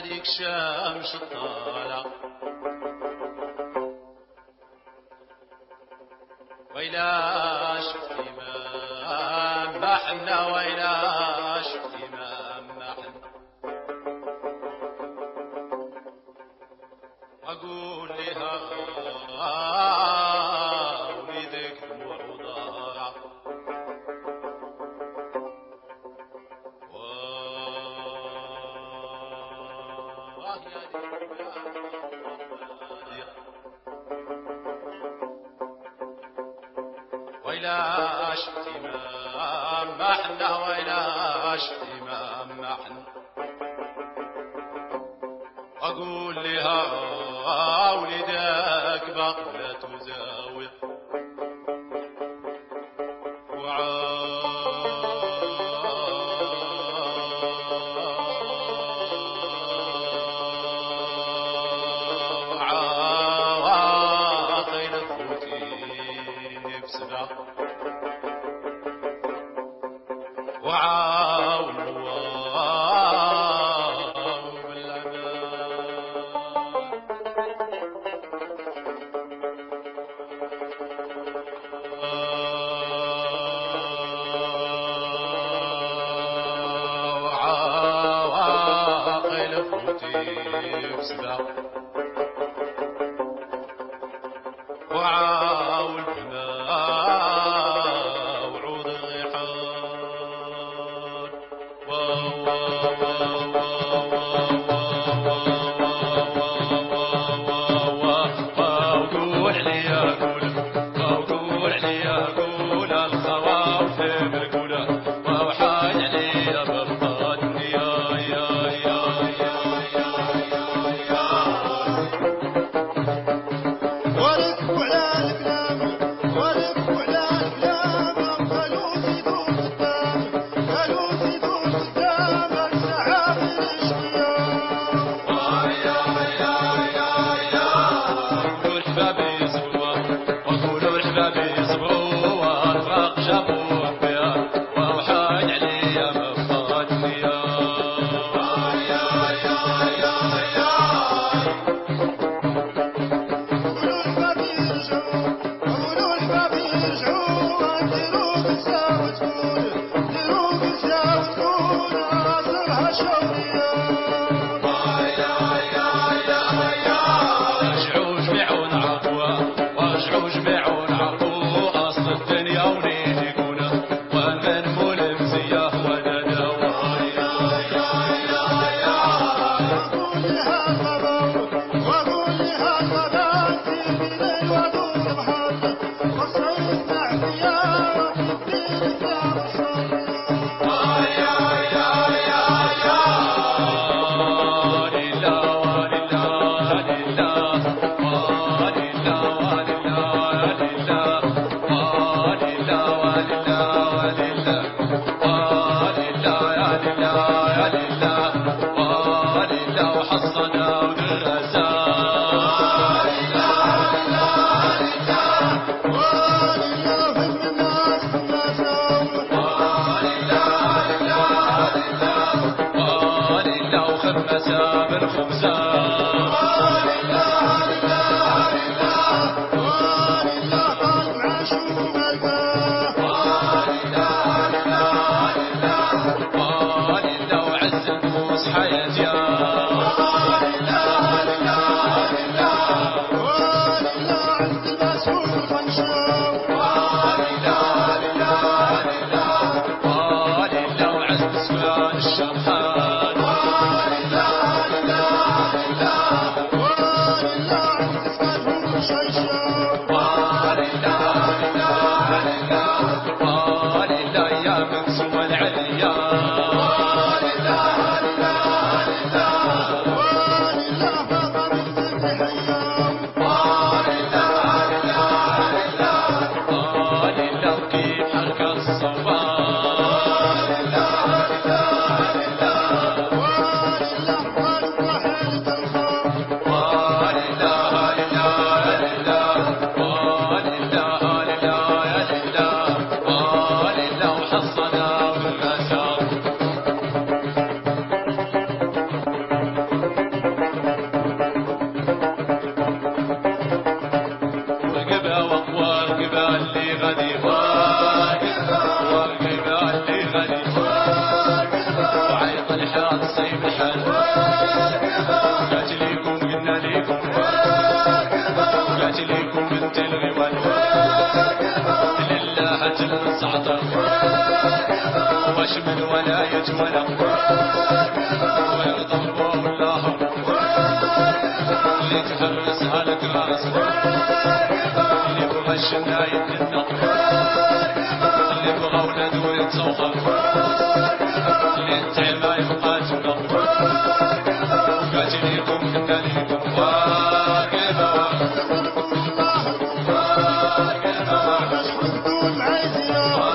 هذيك شمس الطالع ويلا شفتي ما حنا ويلا شفتي ما حنا أقول لها وليدك دموع وضارع ويلا شفتي ما حنا ويلا شفتي ما حنا أقول لها ولدك بقلة وزاوية وعاطي لفوتي بسبع وعاون بسبع وعاول بماء وعود الريحان وقول عليا قول عليا قول الخواف بالقولة وحاج عليا بالطن يا قولوا الباب يرجعوا واقبة اللي غادي واقبة اللي غادي وعيط الحال صيب الحال قالت ليكم قلنا ليكم قالت ليكم بنت الغوال لله جل الزعتر واش من ولاية ولا ويغضبوا الله اللي تحرسها لك راس اللي بغى الشنا يدنا اللي بغى ولاد ويتسوخر اللي انت ما يبقى تبقى وقالت ليكم كنا ليكم واقبة